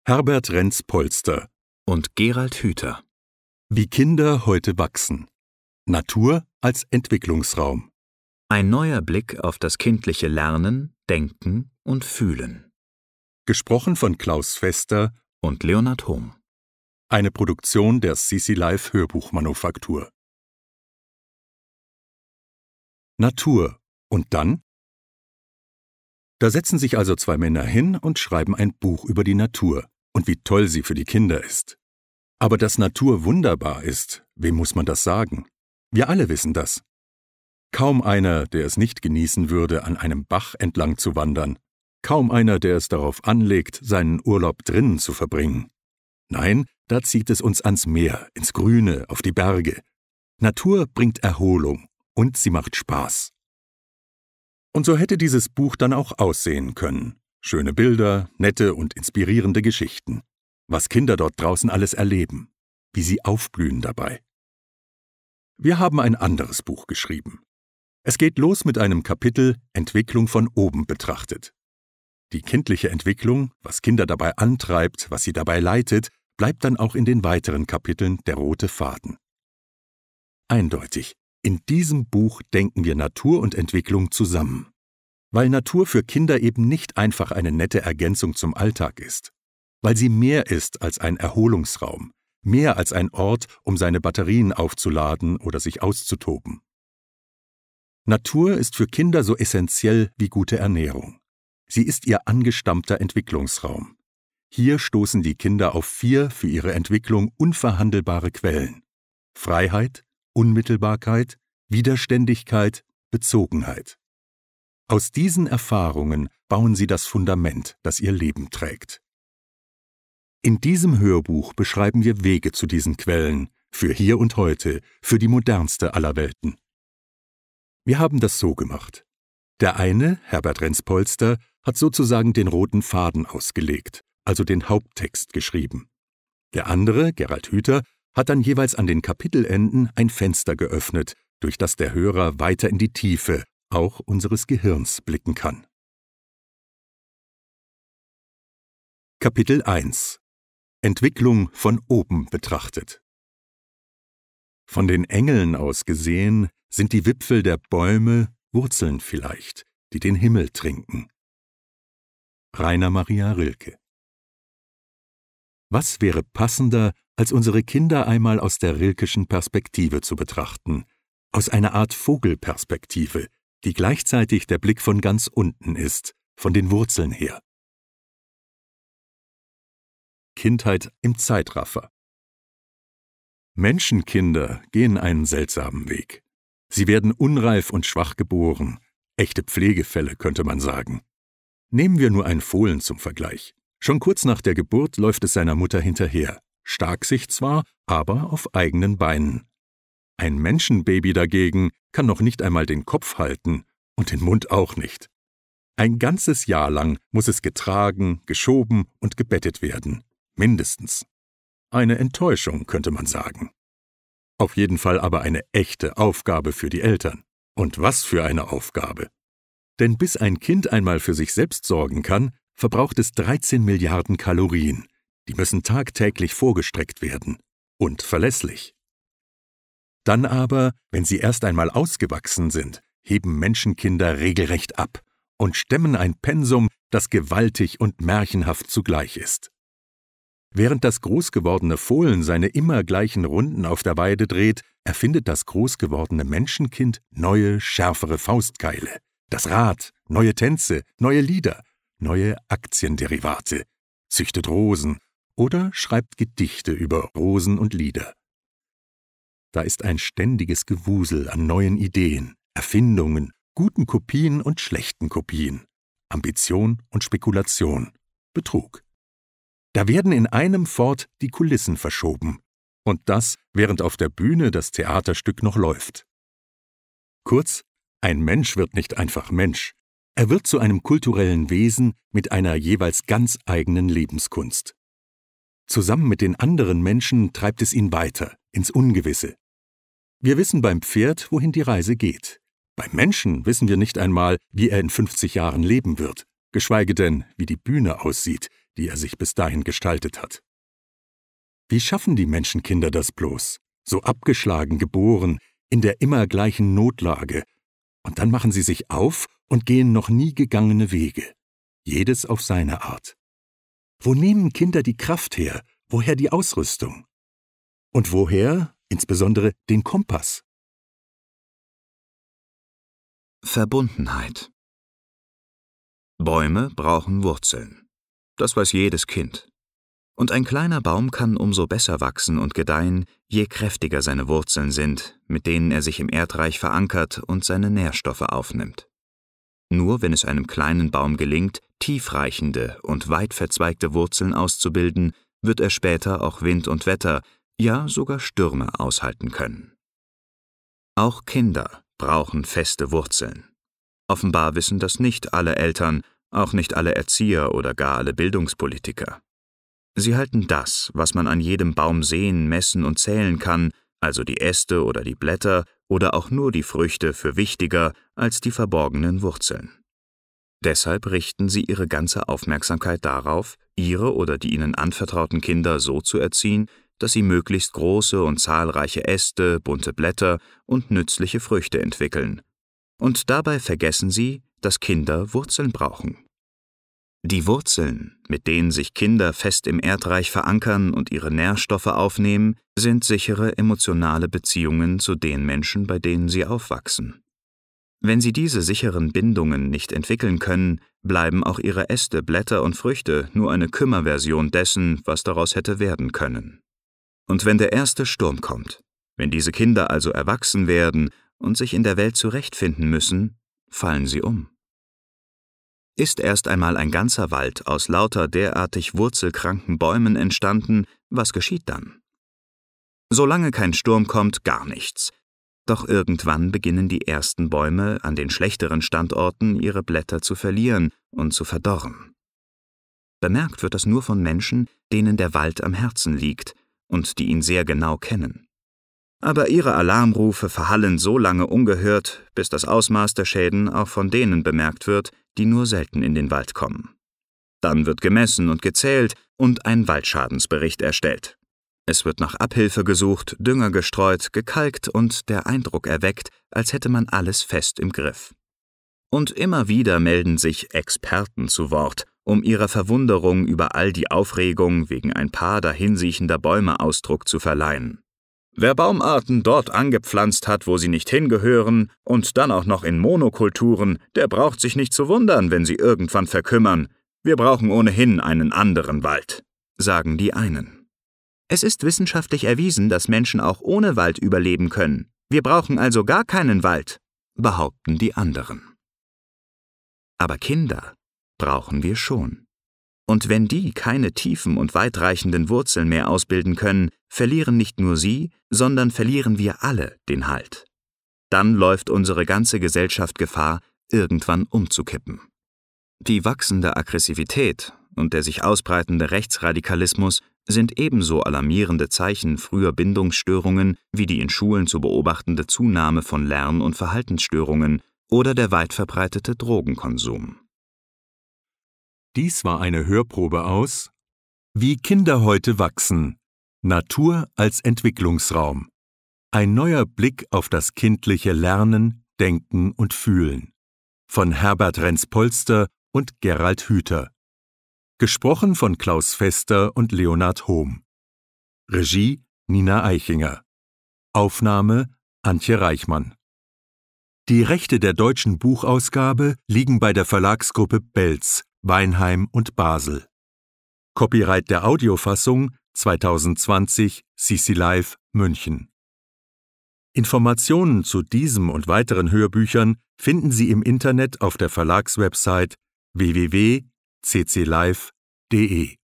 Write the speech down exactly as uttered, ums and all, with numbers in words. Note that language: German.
Herbert Renz-Polster und Gerald Hüther. Wie Kinder heute wachsen. Natur als Entwicklungsraum. Ein neuer Blick auf das kindliche Lernen, Denken und Fühlen. Gesprochen von Klaus Fester und Leonhard Hohm. Eine Produktion der Sisi Live Hörbuchmanufaktur. Natur. Und dann? Da setzen sich also zwei Männer hin und schreiben ein Buch über die Natur und wie toll sie für die Kinder ist. Aber dass Natur wunderbar ist, wem muss man das sagen? Wir alle wissen das. Kaum einer, der es nicht genießen würde, an einem Bach entlang zu wandern. Kaum einer, der es darauf anlegt, seinen Urlaub drinnen zu verbringen. Nein, da zieht es uns ans Meer, ins Grüne, auf die Berge. Natur bringt Erholung und sie macht Spaß. Und so hätte dieses Buch dann auch aussehen können. Schöne Bilder, nette und inspirierende Geschichten. Was Kinder dort draußen alles erleben. Wie sie aufblühen dabei. Wir haben ein anderes Buch geschrieben. Es geht los mit einem Kapitel Entwicklung von oben betrachtet. Die kindliche Entwicklung, was Kinder dabei antreibt, was sie dabei leitet, bleibt dann auch in den weiteren Kapiteln der rote Faden. Eindeutig, in diesem Buch denken wir Natur und Entwicklung zusammen. Weil Natur für Kinder eben nicht einfach eine nette Ergänzung zum Alltag ist. Weil sie mehr ist als ein Erholungsraum, mehr als ein Ort, um seine Batterien aufzuladen oder sich auszutoben. Natur ist für Kinder so essentiell wie gute Ernährung. Sie ist ihr angestammter Entwicklungsraum. Hier stoßen die Kinder auf vier für ihre Entwicklung unverhandelbare Quellen: Freiheit, Unmittelbarkeit, Widerständigkeit, Bezogenheit. Aus diesen Erfahrungen bauen sie das Fundament, das ihr Leben trägt. In diesem Hörbuch beschreiben wir Wege zu diesen Quellen, für hier und heute, für die modernste aller Welten. Wir haben das so gemacht. Der eine, Herbert Renz-Polster, hat sozusagen den roten Faden ausgelegt, also den Haupttext geschrieben. Der andere, Gerald Hüther, hat dann jeweils an den Kapitelenden ein Fenster geöffnet, durch das der Hörer weiter in die Tiefe, auch unseres Gehirns, blicken kann. Kapitel eins. Entwicklung von oben betrachtet. Von den Engeln aus gesehen sind die Wipfel der Bäume Wurzeln vielleicht, die den Himmel trinken. Rainer Maria Rilke. Was wäre passender, als unsere Kinder einmal aus der rilkeschen Perspektive zu betrachten, aus einer Art Vogelperspektive, die gleichzeitig der Blick von ganz unten ist, von den Wurzeln her. Kindheit im Zeitraffer. Menschenkinder gehen einen seltsamen Weg. Sie werden unreif und schwach geboren, echte Pflegefälle könnte man sagen. Nehmen wir nur ein Fohlen zum Vergleich. Schon kurz nach der Geburt läuft es seiner Mutter hinterher, starksig zwar, aber auf eigenen Beinen. Ein Menschenbaby dagegen kann noch nicht einmal den Kopf halten und den Mund auch nicht. Ein ganzes Jahr lang muss es getragen, geschoben und gebettet werden, mindestens. Eine Enttäuschung, könnte man sagen. Auf jeden Fall aber eine echte Aufgabe für die Eltern. Und was für eine Aufgabe! Denn bis ein Kind einmal für sich selbst sorgen kann, verbraucht es dreizehn Milliarden Kalorien. Die müssen tagtäglich vorgestreckt werden. Und verlässlich. Dann aber, wenn sie erst einmal ausgewachsen sind, heben Menschenkinder regelrecht ab und stemmen ein Pensum, das gewaltig und märchenhaft zugleich ist. Während das großgewordene Fohlen seine immer gleichen Runden auf der Weide dreht, erfindet das großgewordene Menschenkind neue, schärfere Faustkeile. Das Rad, neue Tänze, neue Lieder, neue Aktienderivate, züchtet Rosen oder schreibt Gedichte über Rosen und Lieder. Da ist ein ständiges Gewusel an neuen Ideen, Erfindungen, guten Kopien und schlechten Kopien, Ambition und Spekulation, Betrug. Da werden in einem fort die Kulissen verschoben, und das, während auf der Bühne das Theaterstück noch läuft. Kurz, ein Mensch wird nicht einfach Mensch, er wird zu einem kulturellen Wesen mit einer jeweils ganz eigenen Lebenskunst. Zusammen mit den anderen Menschen treibt es ihn weiter, ins Ungewisse. Wir wissen beim Pferd, wohin die Reise geht. Beim Menschen wissen wir nicht einmal, wie er in fünfzig Jahren leben wird, geschweige denn, wie die Bühne aussieht, die er sich bis dahin gestaltet hat. Wie schaffen die Menschenkinder das bloß, so abgeschlagen geboren, in der immer gleichen Notlage, und dann machen sie sich auf und gehen noch nie gegangene Wege, jedes auf seine Art. Wo nehmen Kinder die Kraft her, woher die Ausrüstung? Und woher, insbesondere, den Kompass? Verbundenheit. Bäume brauchen Wurzeln. Das weiß jedes Kind. Und ein kleiner Baum kann umso besser wachsen und gedeihen, je kräftiger seine Wurzeln sind, mit denen er sich im Erdreich verankert und seine Nährstoffe aufnimmt. Nur wenn es einem kleinen Baum gelingt, tiefreichende und weit verzweigte Wurzeln auszubilden, wird er später auch Wind und Wetter, ja sogar Stürme aushalten können. Auch Kinder brauchen feste Wurzeln. Offenbar wissen das nicht alle Eltern, auch nicht alle Erzieher oder gar alle Bildungspolitiker. Sie halten das, was man an jedem Baum sehen, messen und zählen kann, also die Äste oder die Blätter oder auch nur die Früchte, für wichtiger als die verborgenen Wurzeln. Deshalb richten sie ihre ganze Aufmerksamkeit darauf, ihre oder die ihnen anvertrauten Kinder so zu erziehen, dass sie möglichst große und zahlreiche Äste, bunte Blätter und nützliche Früchte entwickeln. Und dabei vergessen sie, dass Kinder Wurzeln brauchen. Die Wurzeln, mit denen sich Kinder fest im Erdreich verankern und ihre Nährstoffe aufnehmen, sind sichere emotionale Beziehungen zu den Menschen, bei denen sie aufwachsen. Wenn sie diese sicheren Bindungen nicht entwickeln können, bleiben auch ihre Äste, Blätter und Früchte nur eine Kümmerversion dessen, was daraus hätte werden können. Und wenn der erste Sturm kommt, wenn diese Kinder also erwachsen werden und sich in der Welt zurechtfinden müssen, fallen sie um. Ist erst einmal ein ganzer Wald aus lauter derartig wurzelkranken Bäumen entstanden, was geschieht dann? Solange kein Sturm kommt, gar nichts. Doch irgendwann beginnen die ersten Bäume an den schlechteren Standorten ihre Blätter zu verlieren und zu verdorren. Bemerkt wird das nur von Menschen, denen der Wald am Herzen liegt und die ihn sehr genau kennen. Aber ihre Alarmrufe verhallen so lange ungehört, bis das Ausmaß der Schäden auch von denen bemerkt wird, die nur selten in den Wald kommen. Dann wird gemessen und gezählt und ein Waldschadensbericht erstellt. Es wird nach Abhilfe gesucht, Dünger gestreut, gekalkt und der Eindruck erweckt, als hätte man alles fest im Griff. Und immer wieder melden sich Experten zu Wort, um ihrer Verwunderung über all die Aufregung wegen ein paar dahinsiechender Bäume Ausdruck zu verleihen. Wer Baumarten dort angepflanzt hat, wo sie nicht hingehören, und dann auch noch in Monokulturen, der braucht sich nicht zu wundern, wenn sie irgendwann verkümmern. Wir brauchen ohnehin einen anderen Wald, sagen die einen. Es ist wissenschaftlich erwiesen, dass Menschen auch ohne Wald überleben können. Wir brauchen also gar keinen Wald, behaupten die anderen. Aber Kinder brauchen wir schon. Und wenn die keine tiefen und weitreichenden Wurzeln mehr ausbilden können, verlieren nicht nur sie, sondern verlieren wir alle den Halt. Dann läuft unsere ganze Gesellschaft Gefahr, irgendwann umzukippen. Die wachsende Aggressivität und der sich ausbreitende Rechtsradikalismus sind ebenso alarmierende Zeichen früher Bindungsstörungen wie die in Schulen zu beobachtende Zunahme von Lern- und Verhaltensstörungen oder der weit verbreitete Drogenkonsum. Dies war eine Hörprobe aus Wie Kinder heute wachsen. Natur als Entwicklungsraum. Ein neuer Blick auf das kindliche Lernen, Denken und Fühlen. Von Herbert Renz-Polster und Gerald Hüther. Gesprochen von Klaus Fester und Leonhard Hohm. Regie Nina Eichinger. Aufnahme Antje Reichmann. Die Rechte der deutschen Buchausgabe liegen bei der Verlagsgruppe Belz, Weinheim und Basel. Copyright der Audiofassung zweitausendzwanzig C C Live München. Informationen zu diesem und weiteren Hörbüchern finden Sie im Internet auf der Verlagswebsite w w w punkt c c live punkt d e.